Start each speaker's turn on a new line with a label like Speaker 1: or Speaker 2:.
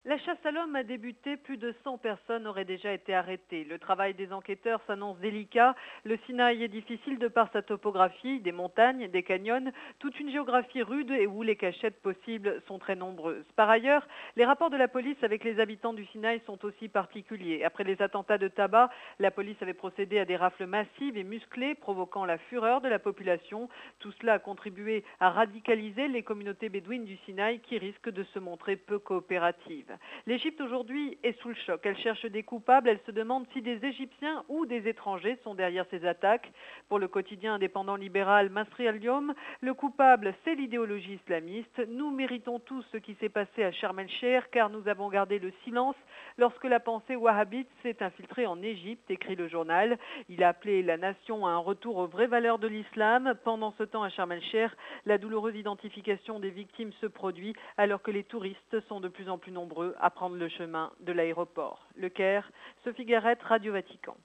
Speaker 1: La chasse à l'homme a débuté, plus de 100 personnes auraient déjà été arrêtées. Le travail des enquêteurs s'annonce délicat. Le Sinaï est difficile de par sa topographie, des montagnes, des canyons, toute une géographie rude et où les cachettes possibles sont très nombreuses. Par ailleurs, les rapports de la police avec les habitants du Sinaï sont aussi particuliers. Après les attentats de tabac, la police avait procédé à des rafles massives et musclées, provoquant la fureur de la population. Tout cela a contribué à radicaliser les communautés bédouines du Sinaï qui risquent de se montrer peu coopératives. L'Égypte aujourd'hui est sous le choc. Elle cherche des coupables. Elle se demande si des Égyptiens ou des étrangers sont derrière ces attaques. Pour le quotidien indépendant libéral Masri al-Yom, le coupable, c'est l'idéologie islamiste. Nous méritons tous ce qui s'est passé à Sharm el-Sheikh car nous avons gardé le silence lorsque la pensée wahhabite s'est infiltrée en Égypte, écrit le journal. Il a appelé la nation à un retour aux vraies valeurs de l'islam. Pendant ce temps, à Sharm el-Sheikh, la douloureuse identification des victimes se produit alors que les touristes sont de plus en plus nombreux à prendre le chemin de l'aéroport. Le Caire, Sophie Garrett, Radio Vatican.